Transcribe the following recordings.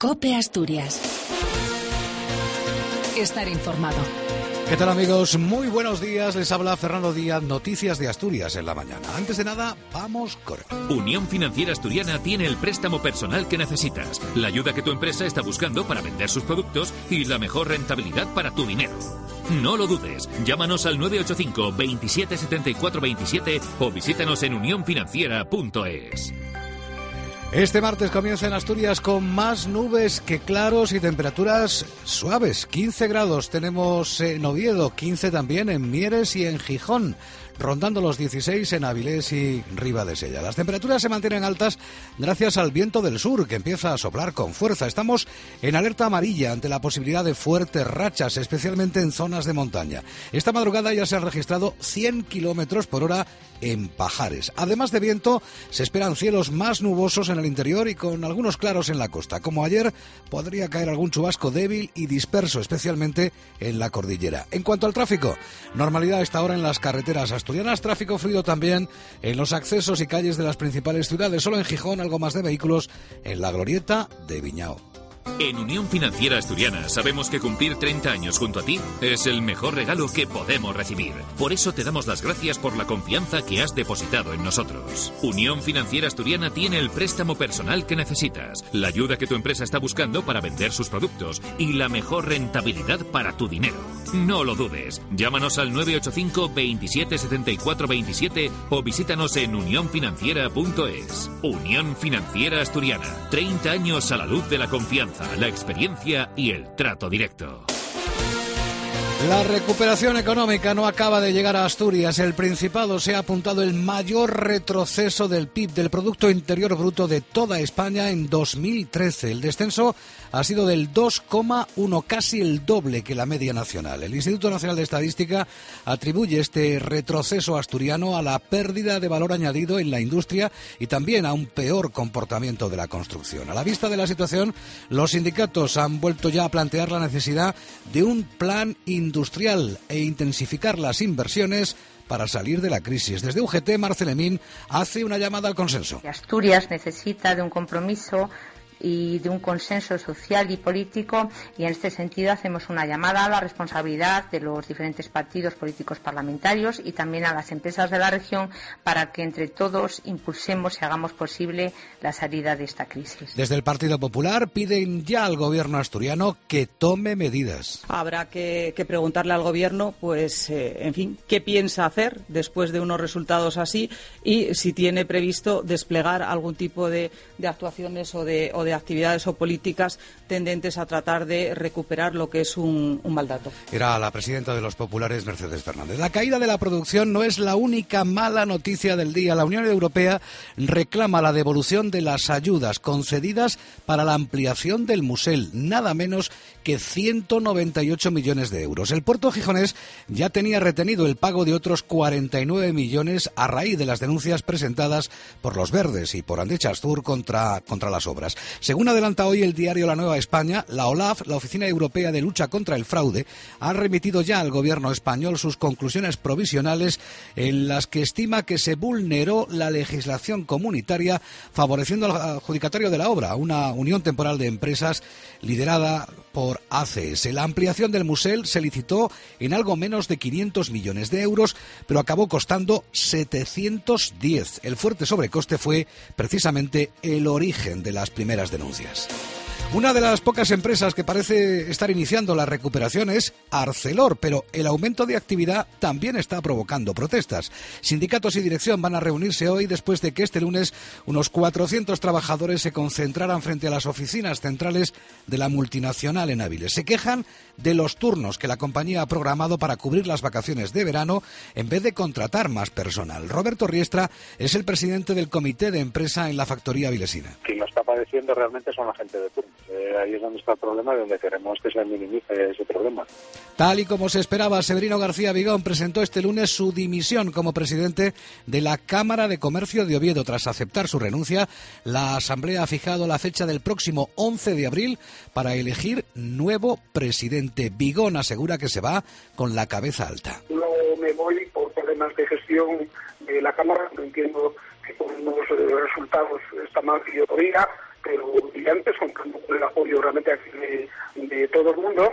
COPE Asturias. Estar informado. ¿Qué tal, amigos? Muy buenos días. Les habla Fernando Díaz, Noticias de Asturias en la mañana. Antes de nada, vamos con... Unión Financiera Asturiana tiene el préstamo personal que necesitas, la ayuda que tu empresa está buscando para vender sus productos y la mejor rentabilidad para tu dinero. No lo dudes. Llámanos al 985 27 74 27 o visítanos en unionfinanciera.es. Este martes comienza en Asturias con más nubes que claros y temperaturas suaves. 15 grados tenemos en Oviedo, 15 también en Mieres y en Gijón, rondando los 16 en Avilés y Ribadesella. Las temperaturas se mantienen altas gracias al viento del sur, que empieza a soplar con fuerza. Estamos en alerta amarilla ante la posibilidad de fuertes rachas, especialmente en zonas de montaña. Esta madrugada ya se han registrado 100 kilómetros por hora en Pajares. Además de viento, se esperan cielos más nubosos en el interior y con algunos claros en la costa. Como ayer, podría caer algún chubasco débil y disperso, especialmente en la cordillera. En cuanto al tráfico, normalidad a esta hora en las carreteras asturianas, tráfico fluido también en los accesos y calles de las principales ciudades. Solo en Gijón algo más de vehículos en la glorieta de Viñao. En Unión Financiera Asturiana sabemos que cumplir 30 años junto a ti es el mejor regalo que podemos recibir. Por eso te damos las gracias por la confianza que has depositado en nosotros. Unión Financiera Asturiana tiene el préstamo personal que necesitas, la ayuda que tu empresa está buscando para vender sus productos y la mejor rentabilidad para tu dinero. No lo dudes. Llámanos al 985 27 74 27 o visítanos en unionfinanciera.es. Unión Financiera Asturiana. 30 años a la luz de la confianza, la experiencia y el trato directo. La recuperación económica no acaba de llegar a Asturias. El Principado se ha apuntado el mayor retroceso del PIB, del Producto Interior Bruto de toda España en 2013. El descenso ha sido del 2,1, casi el doble que la media nacional. El Instituto Nacional de Estadística atribuye este retroceso asturiano a la pérdida de valor añadido en la industria y también a un peor comportamiento de la construcción. A la vista de la situación, los sindicatos han vuelto ya a plantear la necesidad de un plan industrial e intensificar las inversiones para salir de la crisis. Desde UGT, Marcelemín hace una llamada al consenso. Asturias necesita de un compromiso y de un consenso social y político, y en este sentido hacemos una llamada a la responsabilidad de los diferentes partidos políticos parlamentarios y también a las empresas de la región para que entre todos impulsemos y hagamos posible la salida de esta crisis. Desde el Partido Popular piden ya al gobierno asturiano que tome medidas. Habrá que preguntarle al gobierno, pues, en fin, qué piensa hacer después de unos resultados así y si tiene previsto desplegar algún tipo de actuaciones o de actividades o políticas tendentes a tratar de recuperar lo que es un mal dato. Era la presidenta de los populares, Mercedes Fernández. La caída de la producción no es la única mala noticia del día. La Unión Europea reclama la devolución de las ayudas concedidas para la ampliación del Musel, nada menos que 198 millones de euros. El puerto gijonés ya tenía retenido el pago de otros 49 millones a raíz de las denuncias presentadas por los Verdes y por Andechas Sur contra las obras. Según adelanta hoy el diario La Nueva España, la OLAF, la Oficina Europea de Lucha contra el Fraude, ha remitido ya al gobierno español sus conclusiones provisionales en las que estima que se vulneró la legislación comunitaria favoreciendo al adjudicatario de la obra, una unión temporal de empresas liderada por ACS. La ampliación del Musel se licitó en algo menos de 500 millones de euros, pero acabó costando 710. El fuerte sobrecoste fue precisamente el origen de las primeras denuncias. Una de las pocas empresas que parece estar iniciando la recuperación es Arcelor, pero el aumento de actividad también está provocando protestas. Sindicatos y dirección van a reunirse hoy después de que este lunes unos 400 trabajadores se concentraran frente a las oficinas centrales de la multinacional en Avilés. Se quejan de los turnos que la compañía ha programado para cubrir las vacaciones de verano en vez de contratar más personal. Roberto Riestra es el presidente del comité de empresa en la factoría avilesina. Quien lo está padeciendo realmente son la gente de turno. Ahí es donde está el problema y donde queremos que se minimice ese problema. Tal y como se esperaba, Severino García Vigón presentó este lunes su dimisión como presidente de la Cámara de Comercio de Oviedo. Tras aceptar su renuncia, la Asamblea ha fijado la fecha del próximo 11 de abril para elegir nuevo presidente. Vigón asegura que se va con la cabeza alta. No me voy por problemas de gestión de la Cámara, no entiendo que con los resultados está mal que yo lo diga, pero brillantes, con el apoyo realmente de todo el mundo,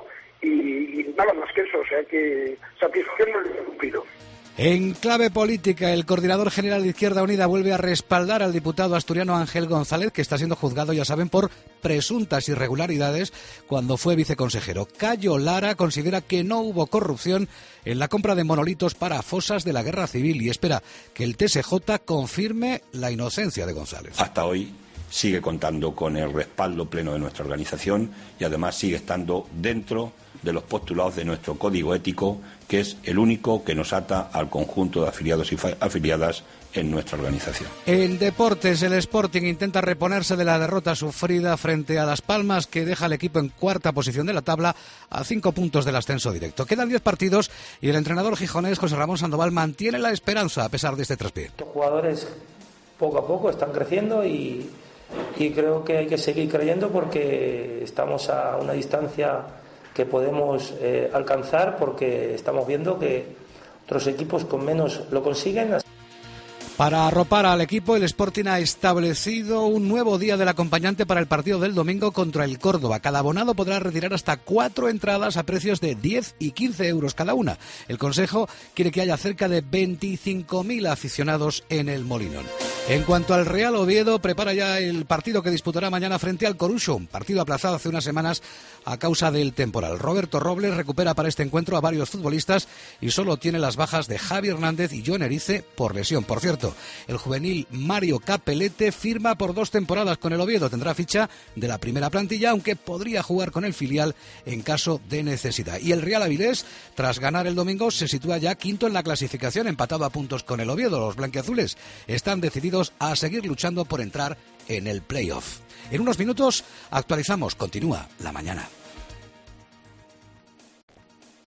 y nada más que eso, o sea que satisfacción no le he cumplido. En clave política, el coordinador general de Izquierda Unida vuelve a respaldar al diputado asturiano Ángel González, que está siendo juzgado, ya saben, por presuntas irregularidades cuando fue viceconsejero. Cayo Lara considera que no hubo corrupción en la compra de monolitos para fosas de la Guerra Civil y espera que el TSJ confirme la inocencia de González. Hasta hoy sigue contando con el respaldo pleno de nuestra organización y además sigue estando dentro de los postulados de nuestro código ético, que es el único que nos ata al conjunto de afiliados y afiliadas en nuestra organización. En deportes, el Sporting intenta reponerse de la derrota sufrida frente a Las Palmas, que deja al equipo en cuarta posición de la tabla a 5 puntos del ascenso directo. Quedan 10 partidos y el entrenador gijonés José Ramón Sandoval mantiene la esperanza a pesar de este traspié. Los jugadores poco a poco están creciendo y creo que hay que seguir creyendo porque estamos a una distancia que podemos alcanzar, porque estamos viendo que otros equipos con menos lo consiguen. Para arropar al equipo, el Sporting ha establecido un nuevo día del acompañante para el partido del domingo contra el Córdoba. Cada abonado podrá retirar hasta 4 entradas a precios de 10 y 15 euros cada una. El Consejo quiere que haya cerca de 25.000 aficionados en el Molinón. En cuanto al Real Oviedo, prepara ya el partido que disputará mañana frente al Coruso, un partido aplazado hace unas semanas a causa del temporal. Roberto Robles recupera para este encuentro a varios futbolistas y solo tiene las bajas de Javi Hernández y John Erice por lesión. Por cierto, el juvenil Mario Capelete firma por 2 temporadas con el Oviedo. Tendrá ficha de la primera plantilla, aunque podría jugar con el filial en caso de necesidad. Y el Real Avilés, tras ganar el domingo, se sitúa ya quinto en la clasificación, empatado a puntos con el Oviedo. Los blanquiazules están decididos a seguir luchando por entrar en el playoff. En unos minutos actualizamos. Continúa la mañana.